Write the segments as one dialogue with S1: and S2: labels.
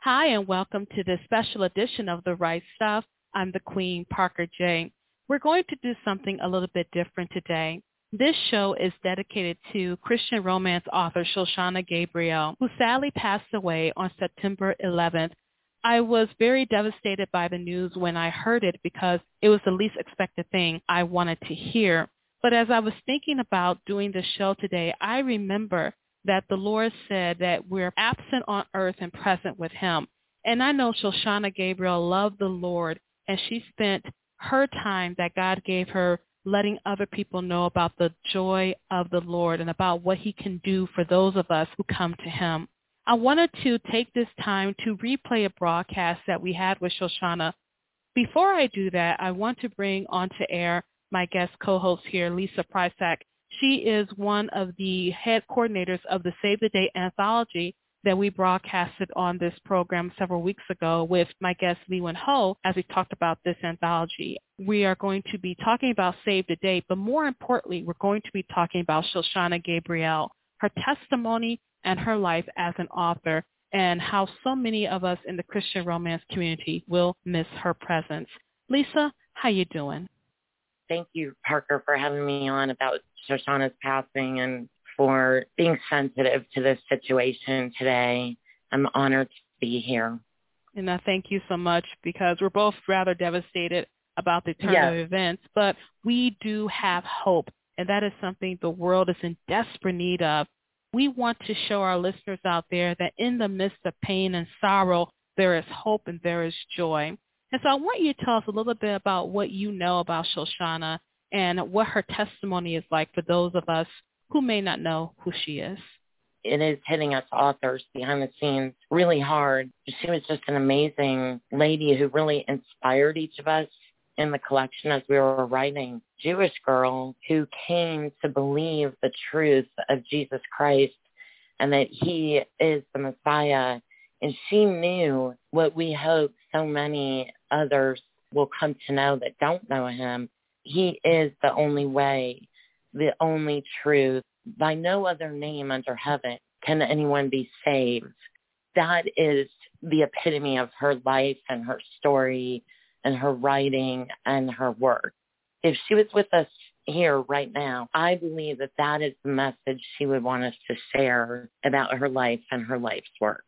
S1: Hi, and welcome to this special edition of The Right Stuff. I'm the Queen, Parker J. We're going to do something a little bit different today. This show is dedicated to Christian romance author Shoshana Gabriel, who sadly passed away on September 11th. I was very devastated by the news when I heard it because it was the least expected thing I wanted to hear. But as I was thinking about doing the show today, I remember that the Lord said that we're absent on earth and present with him. And I know Shoshana Gabriel loved the Lord, and she spent her time that God gave her letting other people know about the joy of the Lord and about what he can do for those of us who come to him. I wanted to take this time to replay a broadcast that we had with Shoshana. Before I do that, I want to bring onto air my guest co-host here, Lisa Prysak. She is one of the head coordinators of the Save the Day anthology that we broadcasted on this program several weeks ago with my guest Lee Wen Ho as we talked about this anthology. We are going to be talking about Save the Day, but more importantly, we're going to be talking about Shoshana Gabriel, her testimony and her life as an author, and how so many of us in the Christian romance community will miss her presence. Lisa, how you doing?
S2: Thank you, Parker, for having me on about Shoshana's passing and for being sensitive to this situation today. I'm honored to be here.
S1: And I thank you so much because we're both rather devastated about the turn of events, but we do have hope, and that is something the world is in desperate need of. We want to show our listeners out there that in the midst of pain and sorrow, there is hope and there is joy. And so I want you to tell us a little bit about what you know about Shoshana and what her testimony is like for those of us who may not know who she is.
S2: It is hitting us authors behind the scenes really hard. She was just an amazing lady who really inspired each of us in the collection as we were writing. Jewish girl who came to believe the truth of Jesus Christ and that he is the Messiah. And she knew what we hope so many others will come to know that don't know him. He is the only way, the only truth. By no other name under heaven can anyone be saved. That is the epitome of her life and her story and her writing and her work. If she was with us here right now, I believe that that is the message she would want us to share about her life and her life's work.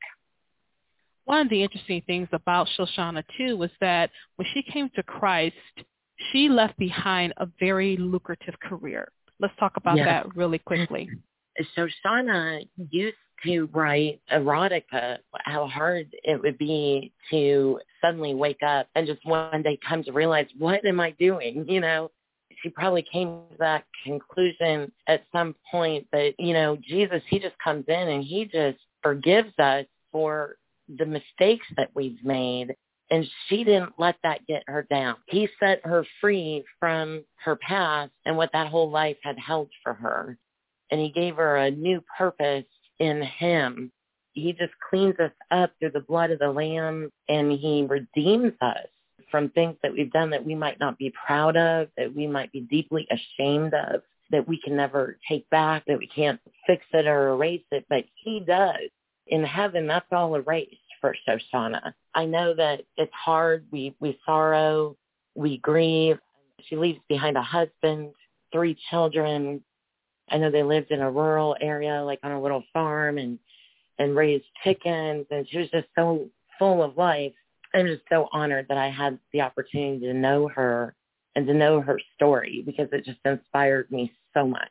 S1: One of the interesting things about Shoshana, too, was that when she came to Christ, she left behind a very lucrative career. Let's talk about that really quickly.
S2: Shoshana used to write erotica, how hard it would be to suddenly wake up and just one day come to realize, what am I doing? You know, she probably came to that conclusion at some point that, you know, Jesus, he just comes in and he just forgives us for the mistakes that we've made. And she didn't let that get her down. He set her free from her past and what that whole life had held for her. And he gave her a new purpose in him. He just cleans us up through the blood of the Lamb, and he redeems us from things that we've done that we might not be proud of, that we might be deeply ashamed of, that we can never take back, that we can't fix it or erase it, but he does. In heaven, that's all erased for Shoshana. I know that it's hard. We sorrow, we grieve. She leaves behind a husband, 3 children. I know they lived in a rural area, like on a little farm, and raised chickens, and she was just so full of life. I'm just so honored that I had the opportunity to know her and to know her story because it just inspired me so much.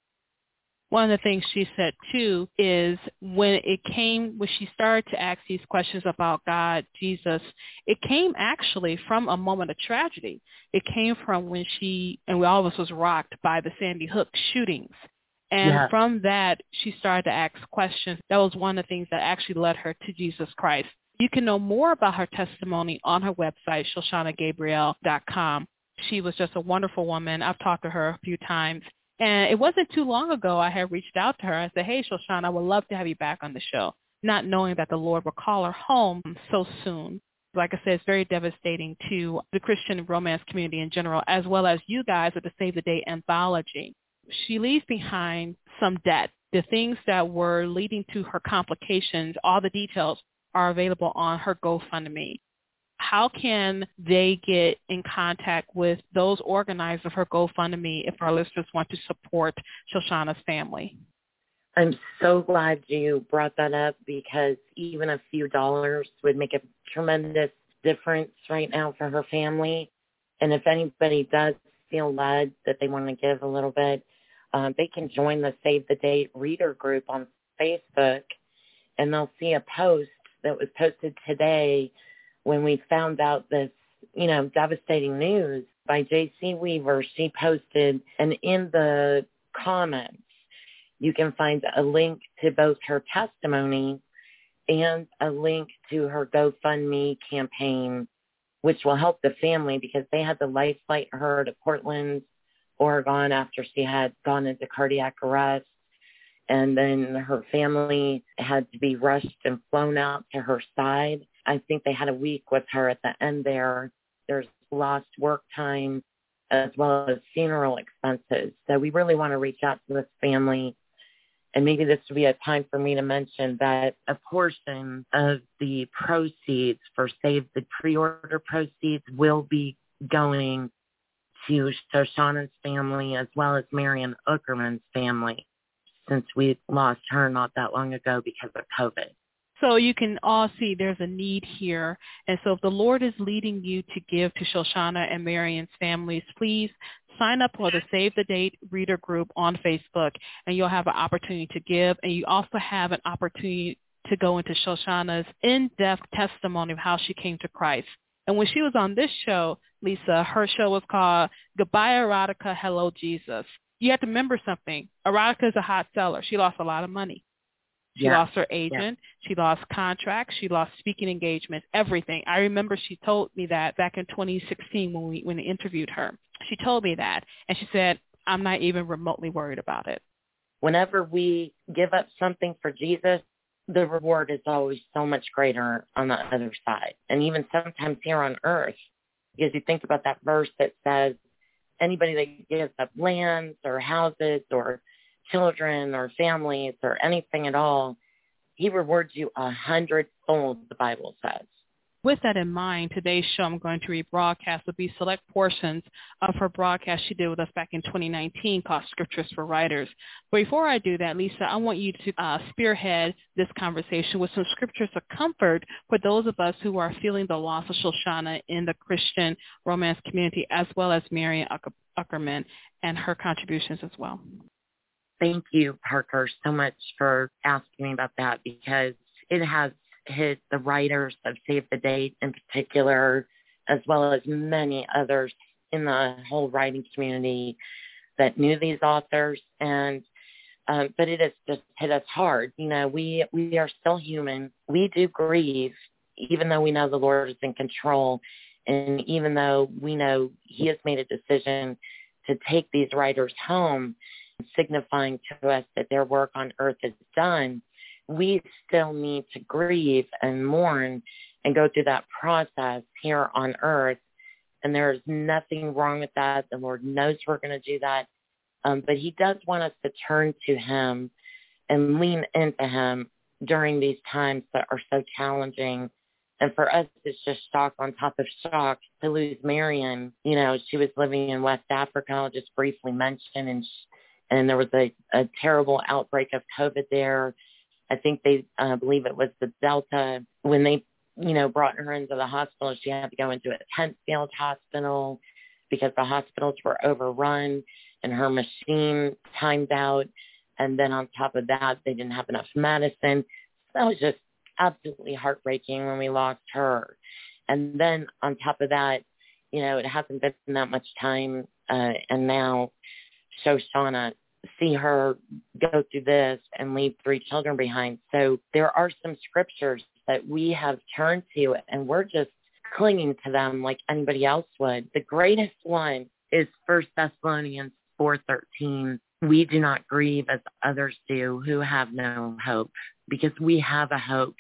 S1: One of the things she said, too, is when she started to ask these questions about God, Jesus, it came actually from a moment of tragedy. It came from when all of us was rocked by the Sandy Hook shootings. And from that, she started to ask questions. That was one of the things that actually led her to Jesus Christ. You can know more about her testimony on her website, ShoshanaGabriel.com. She was just a wonderful woman. I've talked to her a few times. And it wasn't too long ago I had reached out to her. I said, hey, Shoshana, I would love to have you back on the show, not knowing that the Lord would call her home so soon. Like I said, it's very devastating to the Christian romance community in general, as well as you guys with the Save the Day anthology. She leaves behind some debt. The things that were leading to her complications, all the details are available on her GoFundMe. How can they get in contact with those organizers of her GoFundMe if our listeners want to support Shoshana's family?
S2: I'm so glad you brought that up, because even a few dollars would make a tremendous difference right now for her family. And if anybody does feel led that they want to give a little bit, they can join the Save the Date reader group on Facebook, and they'll see a post that was posted today when we found out this, devastating news by J.C. Weaver. She posted, and in the comments, you can find a link to both her testimony and a link to her GoFundMe campaign, which will help the family, because they had to life flight her to Portland, Oregon, after she had gone into cardiac arrest. And then her family had to be rushed and flown out to her side. I think they had a week with her at the end there. There's lost work time as well as funeral expenses. So we really want to reach out to this family. And maybe this would be a time for me to mention that a portion of the proceeds for Save the Pre-Order proceeds will be going to Shoshana's family as well as Marion Uckerman's family, since we lost her not that long ago because of COVID.
S1: So you can all see there's a need here. And so if the Lord is leading you to give to Shoshana and Marion's families, please sign up for the Save the Date reader group on Facebook, and you'll have an opportunity to give. And you also have an opportunity to go into Shoshana's in-depth testimony of how she came to Christ. And when she was on this show, Lisa, her show was called Goodbye Erotica, Hello Jesus. You have to remember something. Erotica is a hot seller. She lost a lot of money. She lost her agent. She lost contracts. She lost speaking engagements, everything. I remember she told me that back in 2016 when we interviewed her. She told me that, and she said, I'm not even remotely worried about it.
S2: Whenever we give up something for Jesus, the reward is always so much greater on the other side. And even sometimes here on earth, because you think about that verse that says, anybody that gives up lands or houses or children or families or anything at all, he rewards you 100-fold, the Bible says.
S1: With that in mind, today's show I'm going to rebroadcast will be select portions of her broadcast she did with us back in 2019 called Scriptures for Writers. But before I do that, Lisa, I want you to spearhead this conversation with some scriptures of comfort for those of us who are feeling the loss of Shoshana in the Christian romance community, as well as Marion Uckerman and her contributions as well.
S2: Thank you, Parker, so much for asking me about that, because it has hit the writers of Save the Date in particular, as well as many others in the whole writing community that knew these authors. And but it has just hit us hard. We are still human. We do grieve, even though we know the Lord is in control, and even though we know he has made a decision to take these writers home, signifying to us that their work on earth is done. We still need to grieve and mourn and go through that process here on earth. And there is nothing wrong with that. The Lord knows we're going to do that. But he does want us to turn to him and lean into him during these times that are so challenging. And for us, it's just shock on top of shock to lose Marion. She was living in West Africa, I'll just briefly mention, and there was a terrible outbreak of COVID there. I think they believe it was the Delta. When they, brought her into the hospital, she had to go into a tent-filled hospital because the hospitals were overrun and her machine timed out. And then on top of that, they didn't have enough medicine. That was just absolutely heartbreaking when we lost her. And then on top of that, it hasn't been that much time. And now Shoshana, see her go through this and leave 3 children behind. So there are some scriptures that we have turned to, and we're just clinging to them like anybody else would. The greatest one is 1 Thessalonians 4:13. We do not grieve as others do who have no hope, because we have a hope.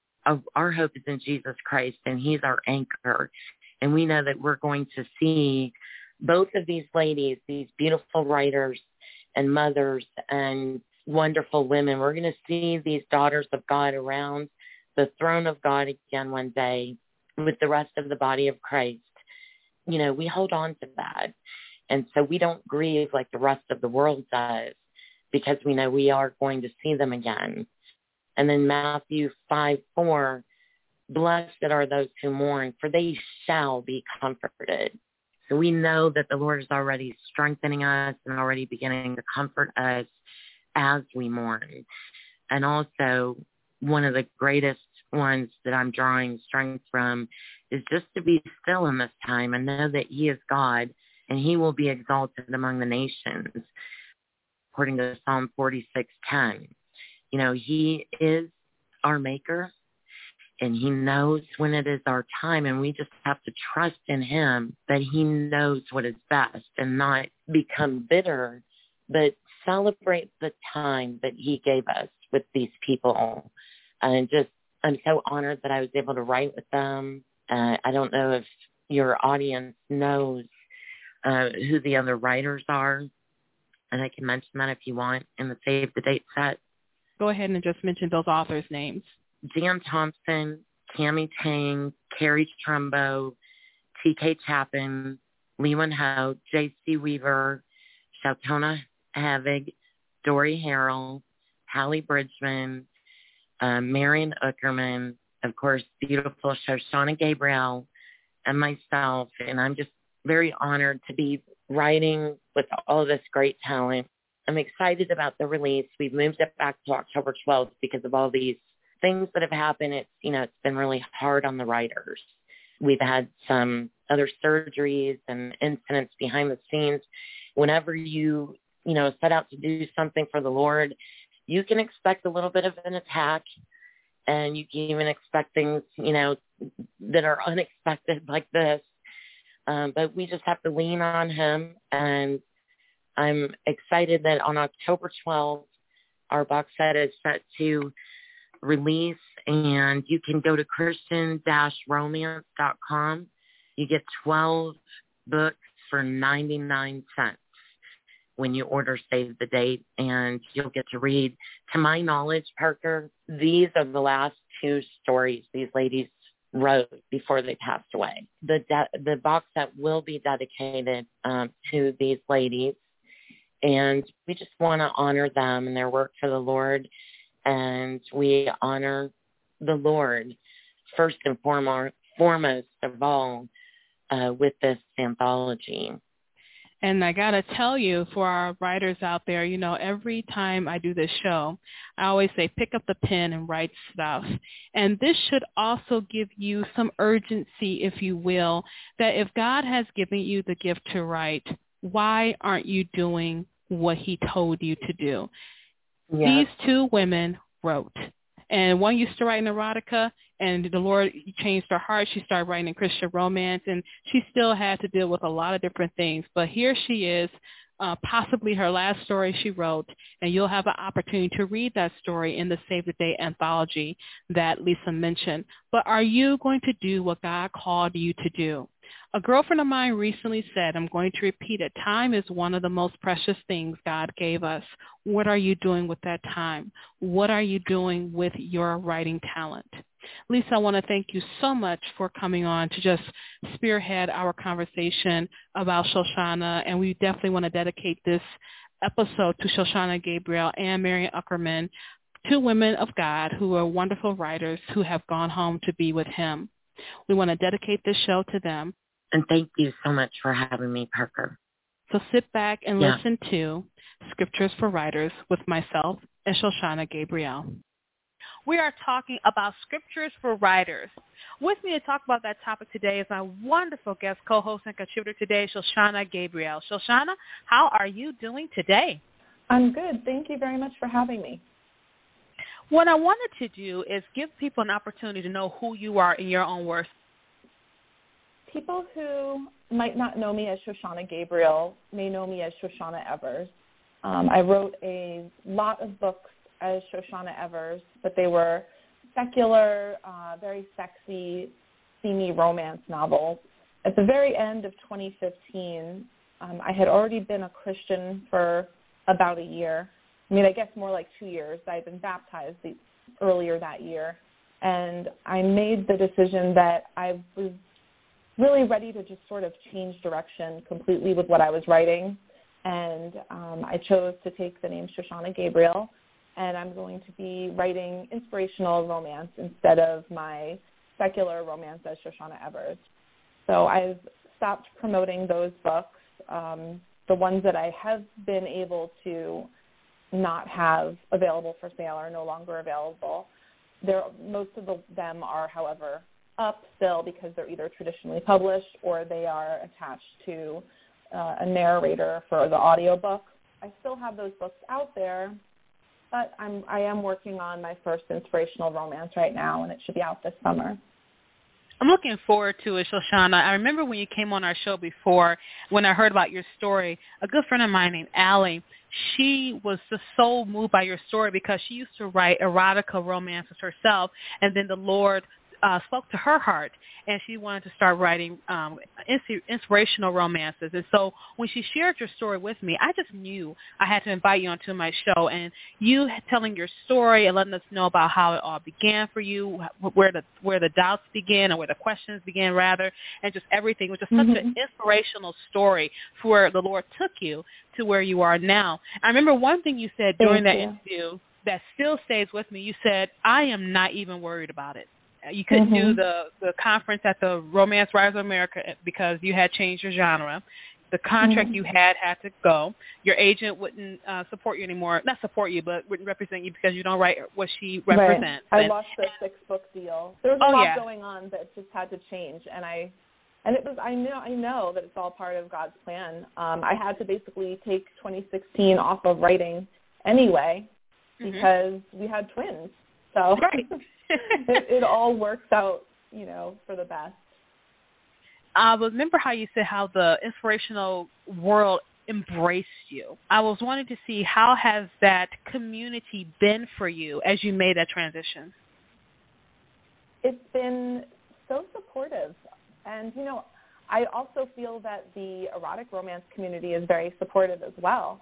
S2: Our hope is in Jesus Christ, and he's our anchor. And we know that we're going to see both of these ladies, these beautiful writers and mothers and wonderful women. We're going to see these daughters of God around the throne of God again one day with the rest of the body of Christ, we hold on to that. And so we don't grieve like the rest of the world does, because we know we are going to see them again. And then Matthew 5:4, blessed are those who mourn, for they shall be comforted. So we know that the Lord is already strengthening us and already beginning to comfort us as we mourn. And also, one of the greatest ones that I'm drawing strength from is just to be still in this time and know that he is God and he will be exalted among the nations, according to Psalm 46:10. He is our maker, and he knows when it is our time, and we just have to trust in him that he knows what is best and not become bitter, but celebrate the time that he gave us with these people. And I'm so honored that I was able to write with them. I don't know if your audience knows who the other writers are, and I can mention that if you want in the Save the Date set.
S1: Go ahead and just mention those authors' names.
S2: Jan Thompson, Cami Tang, Carrie Trumbo, T.K. Chapin, Lewin Ho, J.C. Weaver, Shautona Havig, Dory Harrell, Hallie Bridgman, Marion Uckerman, of course, beautiful Shoshana Gabriel, and myself. And I'm just very honored to be writing with all this great talent. I'm excited about the release. We've moved it back to October 12th because of all these things that have happened. It's been really hard on the writers. We've had some other surgeries and incidents behind the scenes. Whenever you set out to do something for the Lord, you can expect a little bit of an attack, and you can even expect things, that are unexpected like this. But we just have to lean on him, and I'm excited that on October 12th, our box set is set to release, and you can go to Christian-romance.com. You get 12 books for 99 cents when you order Save the Date, and you'll get to read. To my knowledge, Parker, these are the last 2 stories these ladies wrote before they passed away. The box set will be dedicated to these ladies, and we just want to honor them and their work for the Lord, and we honor the Lord first and foremost of all with this anthology.
S1: And I got to tell you, for our writers out there, every time I do this show, I always say, pick up the pen and write stuff. And this should also give you some urgency, if you will, that if God has given you the gift to write, why aren't you doing what he told you to do?
S2: Yes.
S1: These 2 women wrote. And one used to write in erotica, and the Lord changed her heart. She started writing in Christian romance, and she still had to deal with a lot of different things. But here she is, possibly her last story she wrote, and you'll have an opportunity to read that story in the Save the Day anthology that Lisa mentioned. But are you going to do what God called you to do? A girlfriend of mine recently said, I'm going to repeat it, time is one of the most precious things God gave us. What are you doing with that time? What are you doing with your writing talent? Lisa, I want to thank you so much for coming on to just spearhead our conversation about Shoshana, and we definitely want to dedicate this episode to Shoshana Gabriel and Marion Uckerman, 2 women of God who are wonderful writers who have gone home to be with him. We want to dedicate this show to them.
S2: And thank you so much for having me, Parker.
S1: So sit back and listen to Scriptures for Writers with myself and Shoshana Gabriel. We are talking about Scriptures for Writers. With me to talk about that topic today is my wonderful guest co-host and contributor today, Shoshana Gabriel. Shoshana, how are you doing today?
S3: I'm good. Thank you very much for having me.
S1: What I wanted to do is give people an opportunity to know who you are in your own words.
S3: People who might not know me as Shoshana Gabriel may know me as Shoshana Evers. I wrote a lot of books as Shoshana Evers, but they were secular, very sexy, steamy romance novels. At the very end of 2015, I had already been a Christian for about a year. I guess more like 2 years. I had been baptized earlier that year. And I made the decision that I was really ready to just sort of change direction completely with what I was writing. And I chose to take the name Shoshana Gabriel, and I'm going to be writing inspirational romance instead of my secular romance as Shoshana Evers. So I've stopped promoting those books. The ones that I have been able to not have available for sale are no longer available. Most of them are, however, up still because they're either traditionally published or they are attached to a narrator for the audiobook. I still have those books out there, but I am working on my first inspirational romance right now, and it should be out this summer.
S1: I'm looking forward to it, Shoshana. I remember when you came on our show before, when I heard about your story, a good friend of mine named Allie, she was just so moved by your story because she used to write erotica romances herself, and then the Lord spoke to her heart, and she wanted to start writing inspirational romances. And so when she shared your story with me, I just knew I had to invite you onto my show. And you telling your story and letting us know about how it all began for you, where the doubts began, or where the questions began, rather, and just everything. It was just such an inspirational story for where the Lord took you to where you are now. I remember one thing you said during that interview that still stays with me. You said, I am not even worried about it. You couldn't do the conference at the Romance Writers of America because you had changed your genre. The contract you had to go. Your agent wouldn't support you anymore. Not support you, but wouldn't represent you because you don't write what she represents.
S3: Right. I lost the 6-book deal. There was a lot going on that just had to change, I know that it's all part of God's plan. I had to basically take 2016 off of writing anyway because we had twins. So it all works out, for the best.
S1: I remember how you said how the inspirational world embraced you. I was wanting to see how has that community been for you as you made that transition?
S3: It's been so supportive. And, I also feel that the erotic romance community is very supportive as well.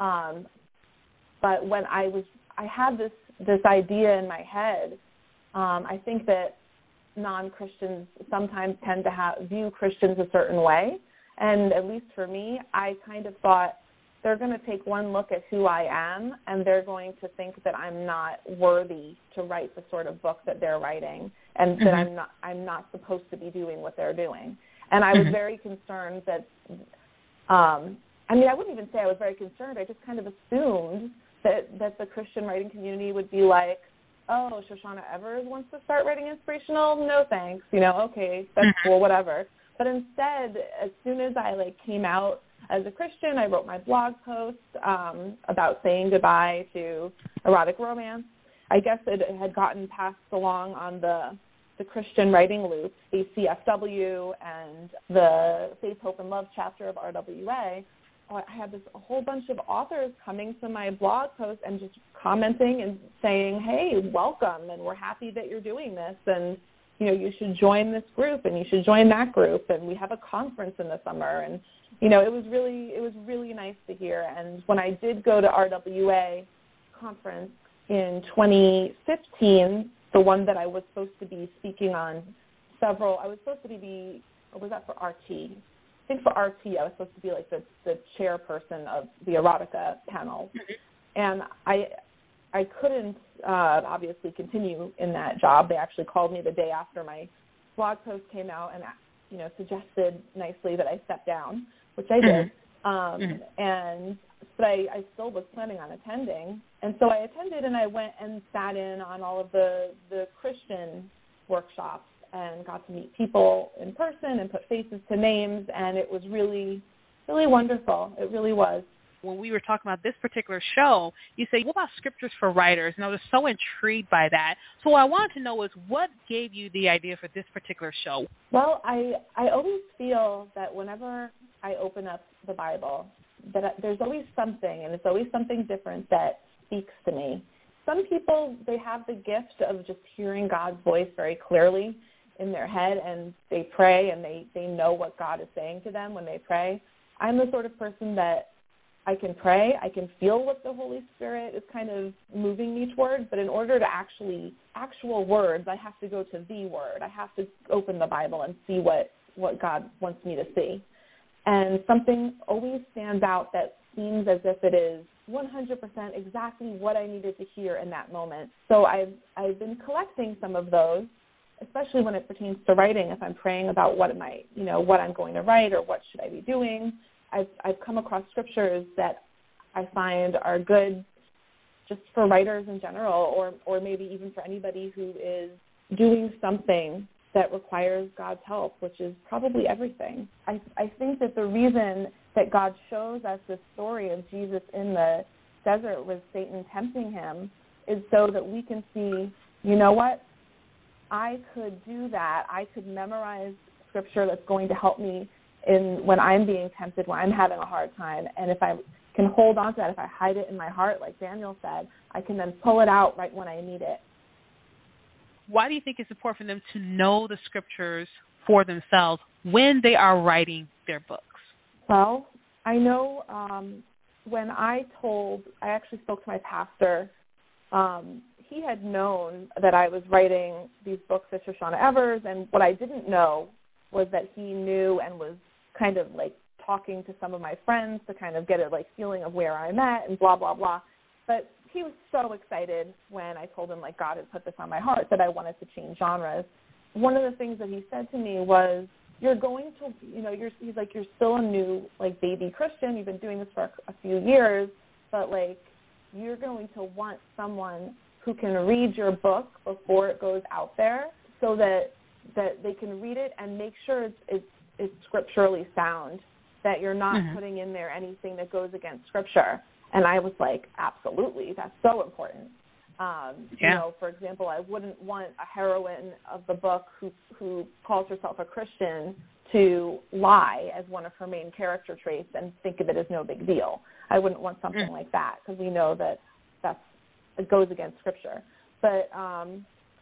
S3: But when I had this idea in my head, I think that non-Christians sometimes tend to view Christians a certain way. And at least for me, I kind of thought they're going to take one look at who I am, and they're going to think that I'm not worthy to write the sort of book that they're writing, and that I'm not supposed to be doing what they're doing. And I was very concerned that, I wouldn't even say I was very concerned. I just kind of assumed that the Christian writing community would be like, oh, Shoshana Evers wants to start writing inspirational? No thanks. Okay, that's cool, whatever. But instead, as soon as I came out as a Christian, I wrote my blog post about saying goodbye to erotic romance. I guess it had gotten passed along on the Christian writing loop, the CFW and the Faith, Hope, and Love chapter of RWA. I had a whole bunch of authors coming to my blog post and just commenting and saying, hey, welcome, and we're happy that you're doing this, and you should join this group, and you should join that group, and we have a conference in the summer. And it was really nice to hear. And when I did go to RWA conference in 2015, the one that I was supposed to be speaking on I was supposed to be, or was that for RT? I think for RT, I was supposed to be the chairperson of the erotica panel. And I couldn't obviously continue in that job. They actually called me the day after my blog post came out and suggested nicely that I step down, which I did. But I still was planning on attending. And so I attended, and I went and sat in on all of the Christian workshops and got to meet people in person and put faces to names, and it was really, really wonderful. It really was.
S1: When we were talking about this particular show, you say, what about scriptures for writers? And I was so intrigued by that. So what I wanted to know is what gave you the idea for this particular show?
S3: Well, I always feel that whenever I open up the Bible, that there's always something, and it's always something different that speaks to me. Some people, they have the gift of just hearing God's voice very clearly in their head, and they pray, and they know what God is saying to them when they pray. I'm the sort of person that I can pray, I can feel what the Holy Spirit is kind of moving me towards, but in order to actual words, I have to go to the Word. I have to open the Bible and see what God wants me to see. And something always stands out that seems as if it is 100% exactly what I needed to hear in that moment. So I've been collecting some of those, especially when it pertains to writing. If I'm praying about what I'm going to write or what should I be doing, I've come across scriptures that I find are good just for writers in general, or maybe even for anybody who is doing something that requires God's help, which is probably everything. I think that the reason that God shows us this story of Jesus in the desert with Satan tempting him is so that we can see, you know what, I could do that. I could memorize scripture that's going to help me when I'm being tempted, when I'm having a hard time. And if I can hold on to that, if I hide it in my heart, like Daniel said, I can then pull it out right when I need it.
S1: Why do you think it's important for them to know the scriptures for themselves when they are writing their books?
S3: Well, I know when I actually spoke to my pastor, he had known that I was writing these books at Shoshana Evers, and what I didn't know was that he knew and was kind of like talking to some of my friends to kind of get a feeling of where I'm at and blah, blah, blah. But he was so excited when I told him God had put this on my heart that I wanted to change genres. One of the things that he said to me was, you're going to, he's like, you're still a new baby Christian. You've been doing this for a few years, but you're going to want someone who can read your book before it goes out there so that they can read it and make sure it's scripturally sound, that you're not putting in there anything that goes against Scripture. And I was like, absolutely, that's so important. For example, I wouldn't want a heroine of the book who calls herself a Christian to lie as one of her main character traits and think of it as no big deal. I wouldn't want something like that because we know that it goes against Scripture. But I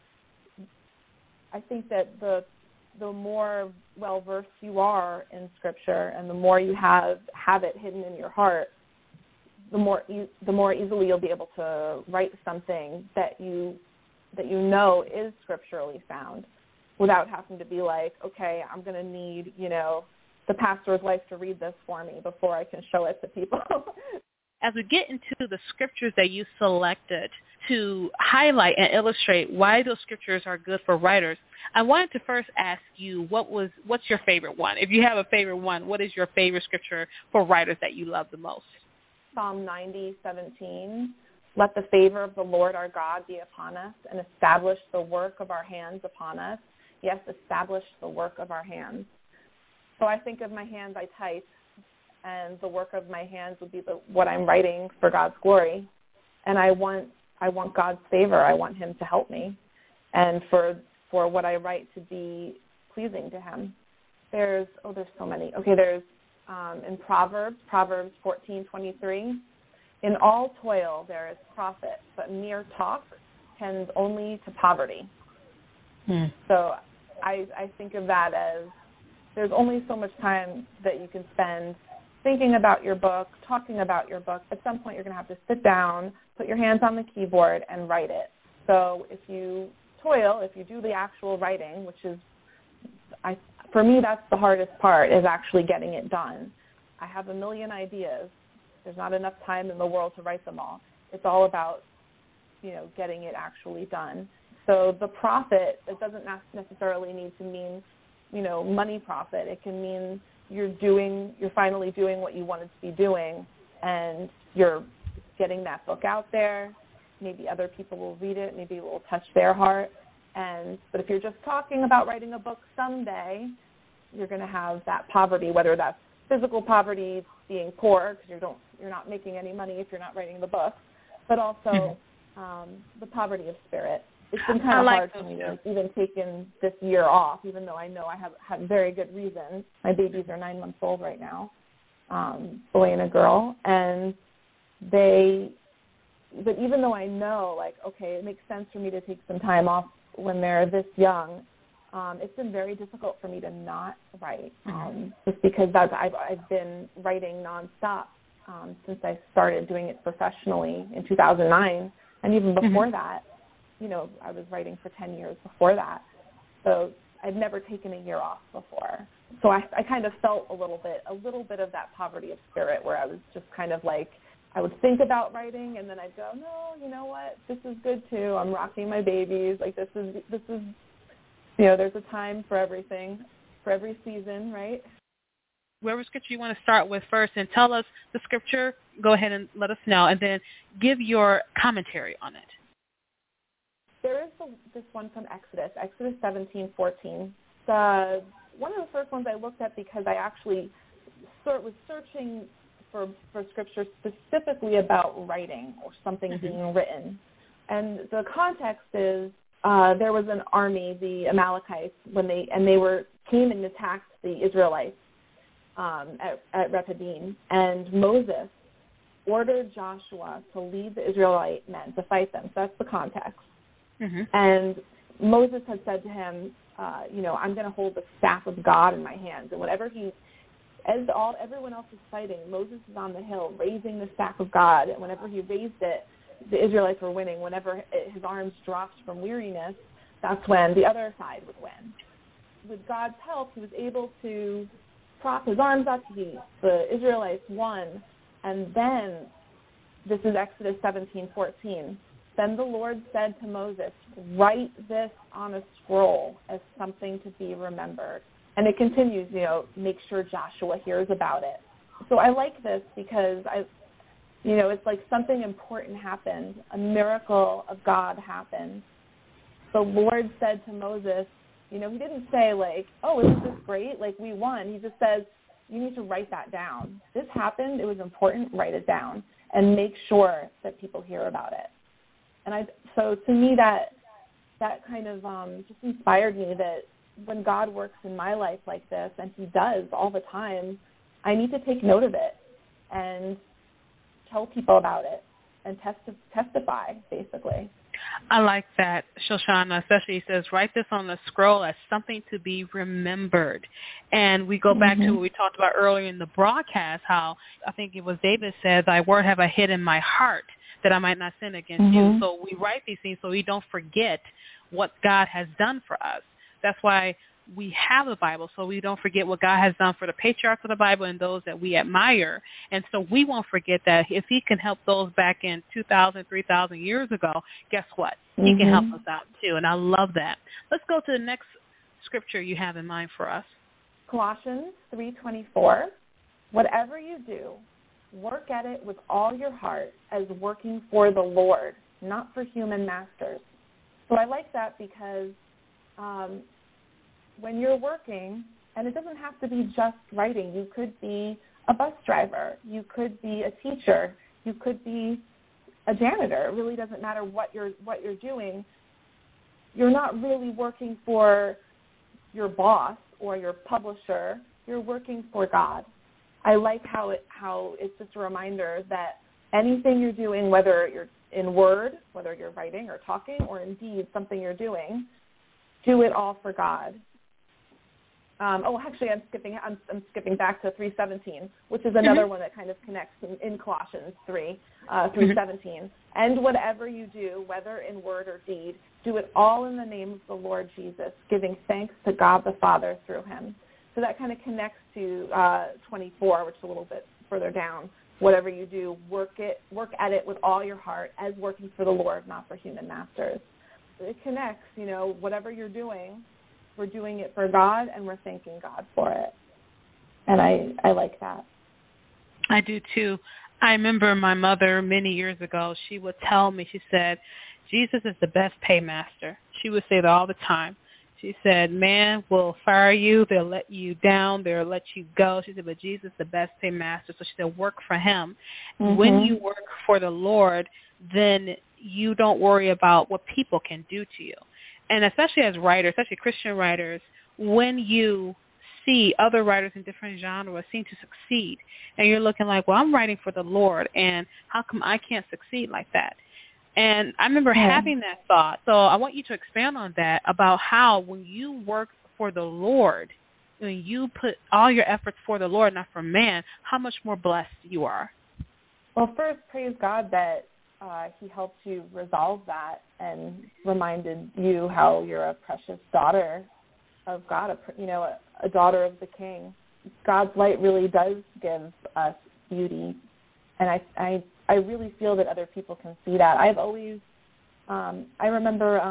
S3: think that the more well-versed you are in Scripture and the more you have it hidden in your heart, the more easily you'll be able to write something that you know is scripturally sound without having to be like, okay, I'm going to need, the pastor's wife to read this for me before I can show it to people.
S1: As we get into the scriptures that you selected to highlight and illustrate why those scriptures are good for writers, I wanted to first ask you, what's your favorite one? If you have a favorite one, what is your favorite scripture for writers that you love the most?
S3: Psalm 90:17, let the favor of the Lord our God be upon us and establish the work of our hands upon us. Yes, establish the work of our hands. So I think of my hands, I type, and the work of my hands would be what I'm writing for God's glory. And I want God's favor. I want him to help me and for what I write to be pleasing to him. There's so many. Okay, there's in Proverbs 14:23, in all toil there is profit, but mere talk tends only to poverty. So I think of that as there's only so much time that you can spend thinking about your book, talking about your book. At some point you're going to have to sit down, put your hands on the keyboard, and write it. So if you toil, if you do the actual writing, which is, for me, that's the hardest part, is actually getting it done. I have a million ideas. There's not enough time in the world to write them all. It's all about, getting it actually done. So the profit, it doesn't necessarily need to mean, money profit. It can mean you're finally doing what you wanted to be doing, and you're getting that book out there. Maybe other people will read it. Maybe it will touch their heart. But if you're just talking about writing a book someday, you're going to have that poverty, whether that's physical poverty, being poor because you're not making any money if you're not writing the book, but also the poverty of spirit. It's been kind of hard for me to even taken this year off, even though I know I have had very good reasons. My babies are 9 months old right now, boy and a girl, but even though I know, okay, it makes sense for me to take some time off when they're this young, it's been very difficult for me to not write, just because I've been writing nonstop. since I started doing it professionally in 2009. And even before that, I was writing for 10 years before that. So I'd never taken a year off before. So I kind of felt a little bit of that poverty of spirit where I was just kind of like, I would think about writing and then I'd go, no, you know what? This is good too. I'm rocking my babies. Like this is, there's a time for everything, for every season, right?
S1: Whatever scripture you want to start with first and tell us the scripture, go ahead and let us know, and then give your commentary on it.
S3: There is this one from Exodus 17:14. One of the first ones I looked at because I actually was searching for scripture specifically about writing or something being written. And the context is there was an army, the Amalekites, came and attacked the Israelites at Rephidim, and Moses ordered Joshua to lead the Israelite men to fight them. So that's the context. And Moses had said to him, I'm going to hold the staff of God in my hands. And everyone else is fighting, Moses is on the hill raising the staff of God. And whenever he raised it, the Israelites were winning. Whenever his arms dropped from weariness, that's when the other side would win. With God's help, he was able to prop his arms up. The Israelites won. And then, this is Exodus 17:14. Then the Lord said to Moses, write this on a scroll as something to be remembered. And it continues, make sure Joshua hears about it. So I like this because it's like something important happened. A miracle of God happened. The Lord said to Moses, he didn't say like, oh, isn't this great? Like we won. He just says, you need to write that down. This happened. It was important. Write it down and make sure that people hear about it. And so to me, that kind of just inspired me that when God works in my life like this, and he does all the time, I need to take note of it and tell people about it and testify, basically.
S1: I like that, Shoshana, especially he says, write this on the scroll as something to be remembered. And we go back to what we talked about earlier in the broadcast, how I think it was David said, thy word have I hid in my heart that I might not sin against you. So we write these things so we don't forget what God has done for us. That's why we have the Bible, so we don't forget what God has done for the patriarchs of the Bible and those that we admire. And so we won't forget that if he can help those back in 2,000, 3,000 years ago, guess what? He can help us out too, and I love that. Let's go to the next scripture you have in mind for us.
S3: Colossians 3:24. Whatever you do, work at it with all your heart as working for the Lord, not for human masters. So I like that because when you're working, and it doesn't have to be just writing. You could be a bus driver. You could be a teacher. You could be a janitor. It really doesn't matter what you're doing. You're not really working for your boss or your publisher. You're working for God. I like how it's just a reminder that anything you're doing, whether you're in word, whether you're writing or talking, or indeed something you're doing, do it all for God. Actually, I'm skipping back to 3:17, which is another one that kind of connects in Colossians 3:17. And whatever you do, whether in word or deed, do it all in the name of the Lord Jesus, giving thanks to God the Father through him. So that kind of connects to 24, which is a little bit further down. Whatever you do, work at it with all your heart as working for the Lord, not for human masters. It connects, whatever you're doing, we're doing it for God and we're thanking God for it. And I like that.
S1: I do too. I remember my mother many years ago, she would tell me, she said, Jesus is the best paymaster. She would say that all the time. She said, man will fire you, they'll let you down, they'll let you go. She said, but Jesus is the best paymaster. So she said, work for him. When you work for the Lord, then you don't worry about what people can do to you. And especially as writers, especially Christian writers, when you see other writers in different genres seem to succeed, and you're looking like, well, I'm writing for the Lord, and how come I can't succeed like that? And I remember having that thought. So I want you to expand on that, about how when you work for the Lord, when you put all your efforts for the Lord, not for man, how much more blessed you are.
S3: Well, first, praise God that he helped you resolve that and reminded you how you're a precious daughter of God, a daughter of the King. God's light really does give us beauty, and I really feel that other people can see that. I've always, I remember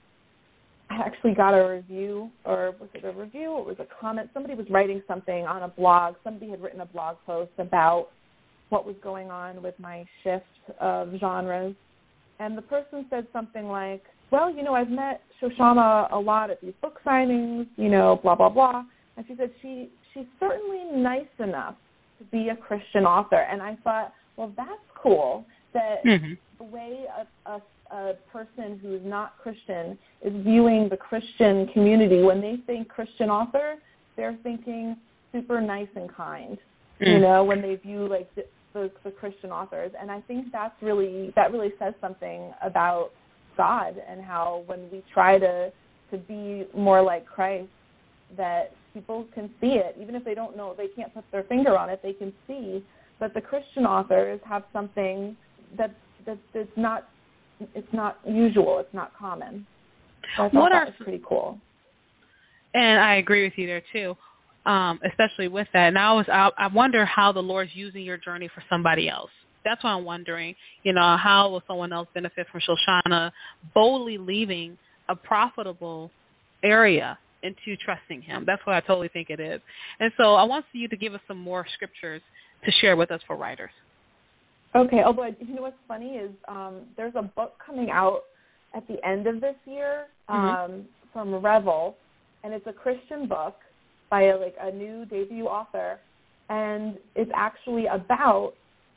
S3: I actually got a review, or was it a review or was it a comment? Somebody was writing something on a blog. Somebody had written a blog post about what was going on with my shift of genres. And the person said something like, well, I've met Shoshana a lot at these book signings, blah, blah, blah. And she said she's certainly nice enough to be a Christian author. And I thought, well, that's cool that the way a person who is not Christian is viewing the Christian community. When they think Christian author, they're thinking super nice and kind, when they view like the Christian authors. And I think that really says something about God and how when we try to be more like Christ, that people can see it. Even if they don't know, they can't put their finger on it, they can see that the Christian authors have something that's not, it's not usual, it's not common. So I thought that was pretty cool.
S1: And I agree with you there too, especially with that. And I wonder how the Lord's using your journey for somebody else. That's why I'm wondering, how will someone else benefit from Shoshana boldly leaving a profitable area into trusting him. That's what I totally think it is. And so I want you to give us some more scriptures to share with us for writers.
S3: Okay, although what's funny is there's a book coming out at the end of this year from Revel, and it's a Christian book by a new debut author, and it's actually about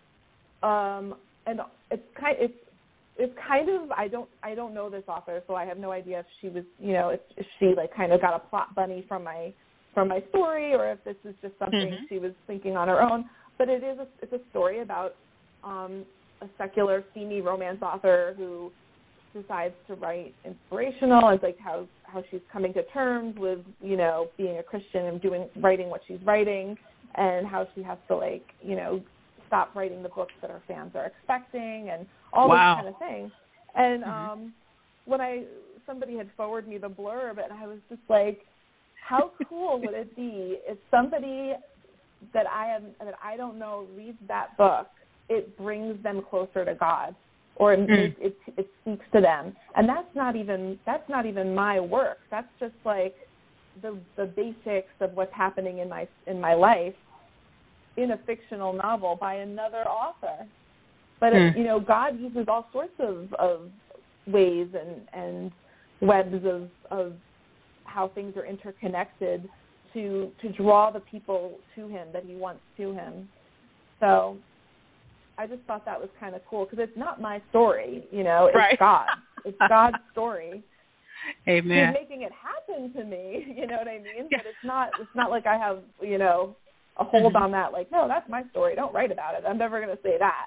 S3: and it's kind of I don't know this author, so I have no idea if she was if she kind of got a plot bunny from my story, or if this is just something she was thinking on her own. But it's a story about a secular steamy romance author who decides to write inspirational. It's like how she's coming to terms with being a Christian and writing what she's writing, and how she has to stop writing the books that her fans are expecting, and all this kind of thing. And when somebody had forwarded me the blurb, and I was just like, how cool would it be if somebody that I don't know reads that book? It brings them closer to God, or it speaks to them. And that's not even my work. That's just like the basics of what's happening in my life in a fictional novel by another author. But God uses all sorts of ways and webs of how things are interconnected to draw the people to him that he wants to him. So I just thought that was kind of cool, because it's not my story, it's God. It's God's story.
S1: Amen.
S3: He's making it happen to me, you know what I mean? Yeah. But it's not like I have, a hold on that, like, no, that's my story. Don't write about it. I'm never going to say that.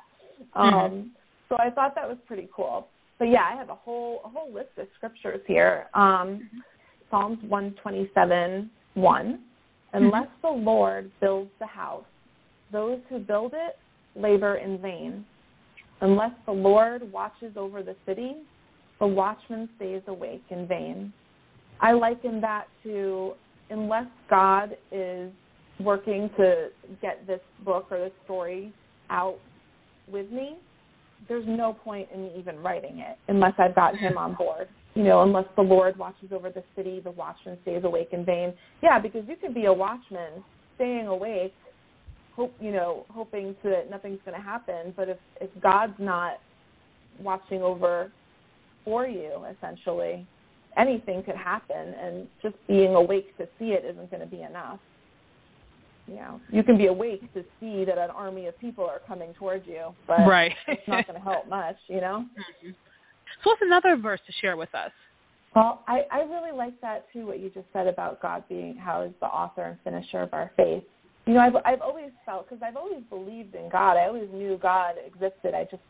S3: So I thought that was pretty cool. But yeah, I have a whole list of scriptures here. Psalms 127:1. Unless the Lord builds the house, those who build it labor in vain. Unless the Lord watches over the city, the watchman stays awake in vain. I liken that to, unless God is working to get this book or this story out with me, there's no point in me even writing it unless I've got him on board. Unless the Lord watches over the city, the watchman stays awake in vain. Yeah, because you could be a watchman staying awake, hoping that nothing's going to happen. But if God's not watching over for you, essentially, anything could happen, and just being awake to see it isn't going to be enough. You can be awake to see that an army of people are coming towards you, but it's not going to help much,
S1: So what's another verse to share with us?
S3: Well, I really like that, too, what you just said about God being, how is the author and finisher of our faith. I've always felt, because I've always believed in God. I always knew God existed.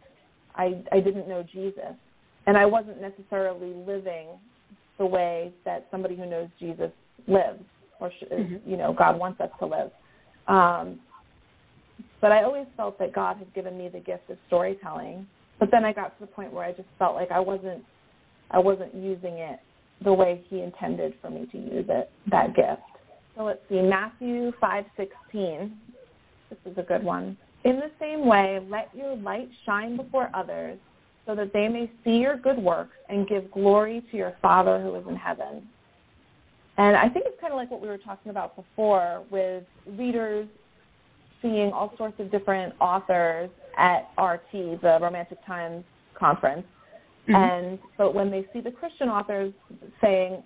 S3: I didn't know Jesus. And I wasn't necessarily living the way that somebody who knows Jesus lives, or God wants us to live. But I always felt that God had given me the gift of storytelling. But then I got to the point where I just felt like I wasn't using it the way he intended for me to use it, that gift. So let's see, Matthew 5:16. This is a good one. In the same way, let your light shine before others so that they may see your good works and give glory to your Father who is in heaven. And I think it's kind of like what we were talking about before with readers seeing all sorts of different authors at RT, the Romantic Times conference. But when they see the Christian authors saying,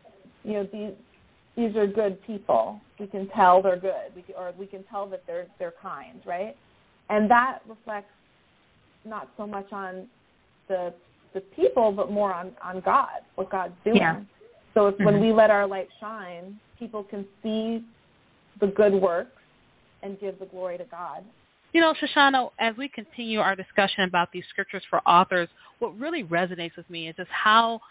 S3: these are good people, we can tell they're good, we can tell that they're kind, right? And that reflects not so much on the people, but more on God, what God's doing. Yeah. So if when we let our light shine, people can see the good works and give the glory to God.
S1: Shoshana, as we continue our discussion about these scriptures for authors, what really resonates with me is just how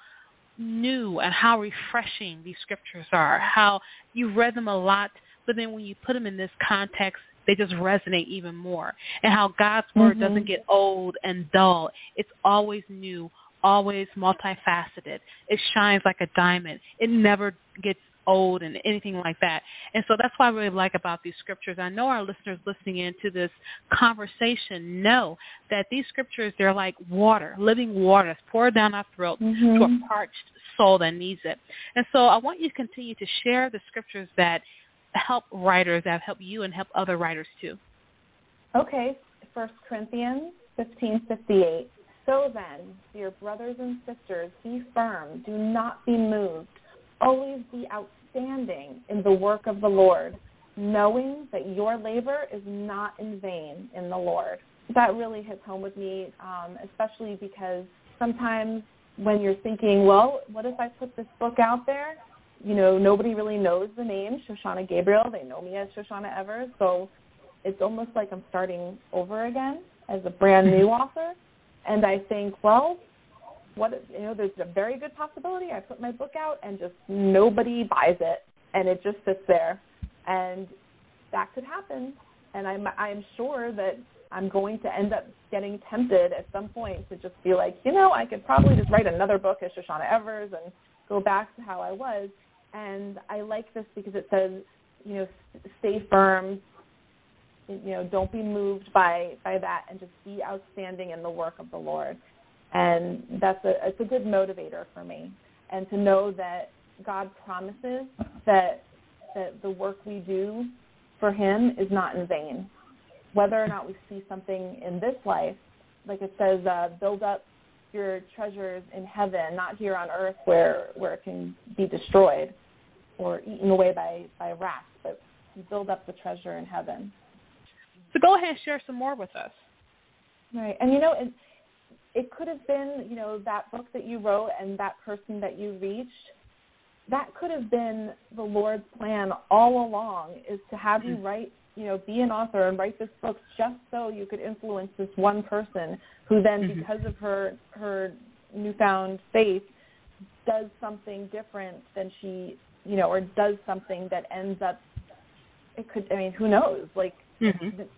S1: new and how refreshing these scriptures are, how you've read them a lot, but then when you put them in this context, they just resonate even more, and how God's word doesn't get old and dull. It's always new, always multifaceted. It shines like a diamond. It never gets old and anything like that. And so that's what I really like about these scriptures. I know our listeners listening into this conversation know that these scriptures, they're like water, living water that's poured down our throat to a parched soul that needs it. And so I want you to continue to share the scriptures that help writers, that help you and help other writers too.
S3: Okay, 1 Corinthians 15:58. So then, dear brothers and sisters, be firm, do not be moved. Always be outstanding in the work of the Lord, knowing that your labor is not in vain in the Lord. That really hits home with me, especially because sometimes when you're thinking, well, what if I put this book out there? Nobody really knows the name Shoshana Gabriel. They know me as Shoshana Evers, so it's almost like I'm starting over again as a brand new author. And I think, well, there's a very good possibility I put my book out and just nobody buys it and it just sits there, and that could happen. And I'm sure that I'm going to end up getting tempted at some point to just be like, I could probably just write another book as Shoshana Evers and go back to how I was. And I like this because it says, stay firm, don't be moved by that, and just be outstanding in the work of the Lord. And it's a good motivator for me. And to know that God promises that the work we do for him is not in vain. Whether or not we see something in this life, like it says, build up your treasures in heaven, not here on earth where it can be destroyed or eaten away by rats, but build up the treasure in heaven.
S1: So go ahead and share some more with us.
S3: Right. And, it could have been, that book that you wrote and that person that you reached, that could have been the Lord's plan all along, is to have you write, be an author and write this book just so you could influence this one person who then, because of her newfound faith, does something different than she, or does something that ends up, who knows, like the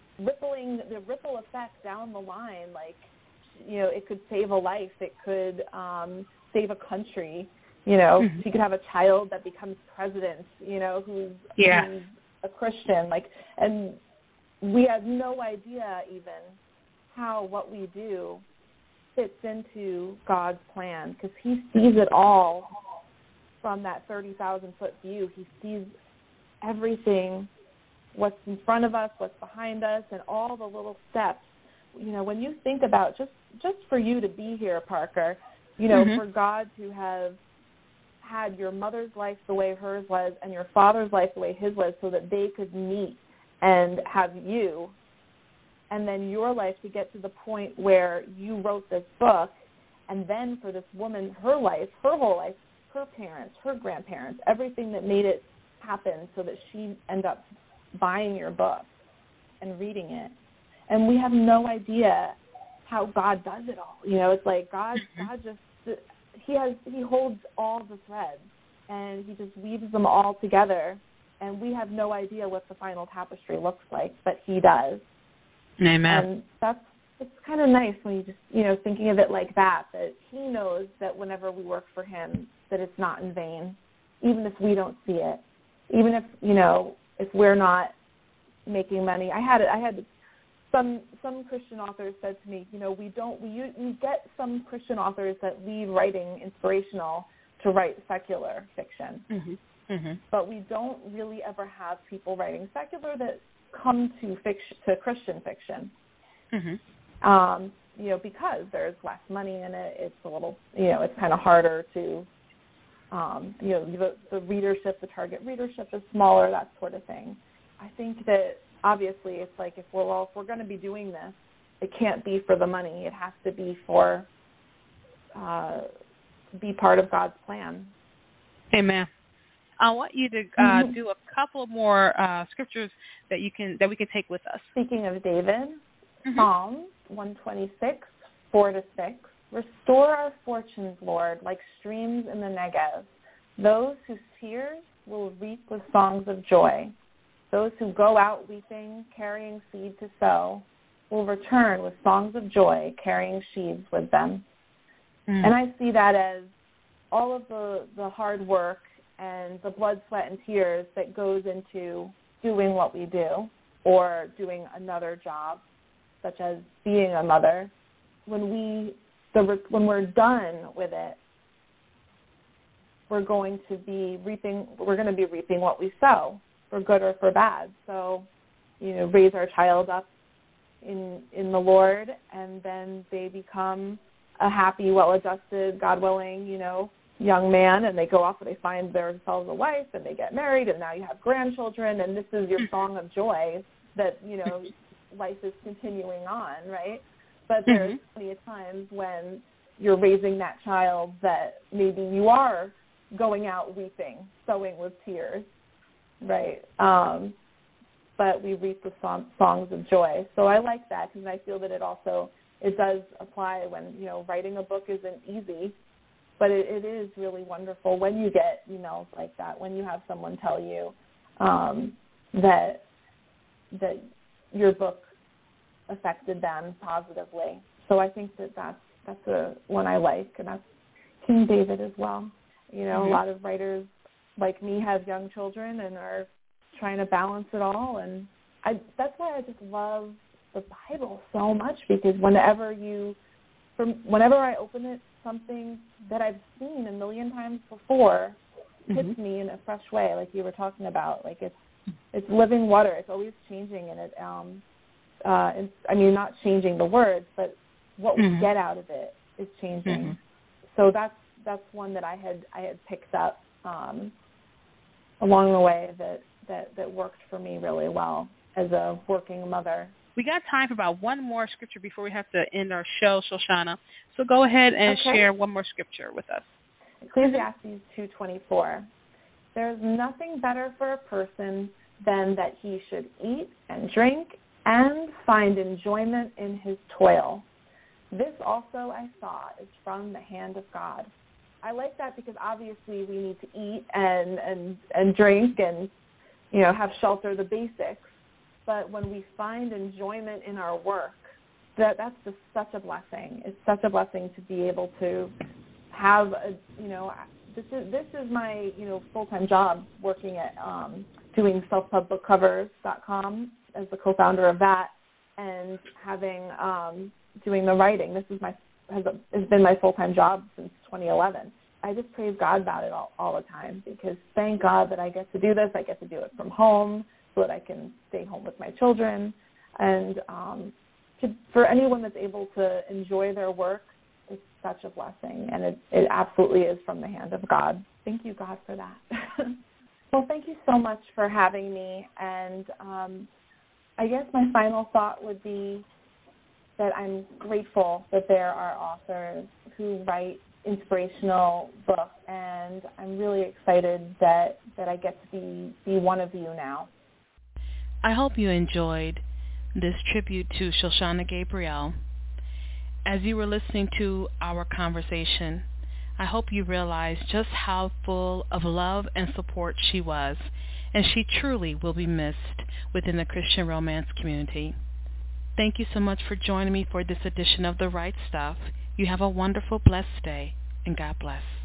S3: ripple effect down the line, like, it could save a life. It could save a country. She could have a child that becomes president, who's a Christian. And we have no idea even how what we do fits into God's plan, because he sees it all from that 30,000-foot view. He sees everything, what's in front of us, what's behind us, and all the little steps. When you think about just for you to be here, Parker, for God to have had your mother's life the way hers was and your father's life the way his was, so that they could meet and have you, and then your life to get to the point where you wrote this book, and then for this woman, her life, her whole life, her parents, her grandparents, everything that made it happen so that she ended up buying your book and reading it. And we have no idea how God does it all. It's like God just, he holds all the threads, and he just weaves them all together. And we have no idea what the final tapestry looks like, but he does.
S1: Amen.
S3: And it's kind of nice when you just, thinking of it like that he knows that whenever we work for him, that it's not in vain, even if we don't see it, even if, if we're not making money. I had some Christian authors said to me, we get some Christian authors that leave writing inspirational to write secular fiction.
S1: Mm-hmm. Mm-hmm.
S3: But we don't really ever have people writing secular that come to Christian fiction.
S1: Mm-hmm.
S3: Because there's less money in it, it's a little, it's kind of harder to, the readership, the target readership is smaller, that sort of thing. I think that obviously it's like if we're going to be doing this, it can't be for the money. It has to be for, be part of God's plan.
S1: Amen. I want you to do a couple more scriptures that we can take with us.
S3: Speaking of David, Psalms 126, 4-6. Restore our fortunes, Lord, like streams in the Negev. Those whose tears will reap with songs of joy. Those who go out weeping, carrying seed to sow, will return with songs of joy, carrying sheaves with them. Mm. And I see that as all of the hard work and the blood, sweat, and tears that goes into doing what we do or doing another job, such as being a mother. When we're done with it, we're going to be reaping what we sow, for good or for bad. So, raise our child up in the Lord, and then they become a happy, well-adjusted, God willing, young man, and they go off and they find themselves a wife, and they get married, and now you have grandchildren, and this is your song of joy that, life is continuing on, right? But there's plenty of times when you're raising that child that maybe you are going out weeping, sowing with tears, right? But we reap the songs of joy. So I like that because I feel that it does apply when, writing a book isn't easy, but it is really wonderful when you get emails like that, when you have someone tell you that your book affected them positively. So I think that's a one I like, and that's King David as well. A lot of writers like me have young children and are trying to balance it all, and that's why I just love the Bible so much, because whenever I open it, something that I've seen a million times before hits me in a fresh way, like you were talking about. Like it's living water. It's always changing, and it not changing the words, but what we get out of it is changing. So that's one that I had picked up along the way that worked for me really well as a working mother.
S1: We got time for about one more scripture before we have to end our show, Shoshana. So go ahead and share one more scripture with us.
S3: Ecclesiastes 2:24. There is nothing better for a person than that he should eat and drink and find enjoyment in his toil. This also I saw is from the hand of God. I like that because obviously we need to eat and drink and have shelter, the basics. But when we find enjoyment in our work, that's just such a blessing. It's such a blessing to be able to have this is my full-time job, working at doing selfpubbookcovers.com as the co-founder of that, and having doing the writing. This has been my full-time job since 2011. I just praise God about it all the time, because thank God that I get to do this. I get to do it from home so that I can stay home with my children. And for anyone that's able to enjoy their work, it's such a blessing, and it absolutely is from the hand of God. Thank you, God, for that. Well, thank you so much for having me. And I guess my final thought would be that I'm grateful that there are authors who write inspirational books, and I'm really excited that I get to be one of you now.
S1: I hope you enjoyed this tribute to Shoshana Gabriel. As you were listening to our conversation, I hope you realized just how full of love and support she was, and she truly will be missed within the Christian romance community. thank you so much for joining me for this edition of The Right Stuff. You have a wonderful, blessed day, and God bless.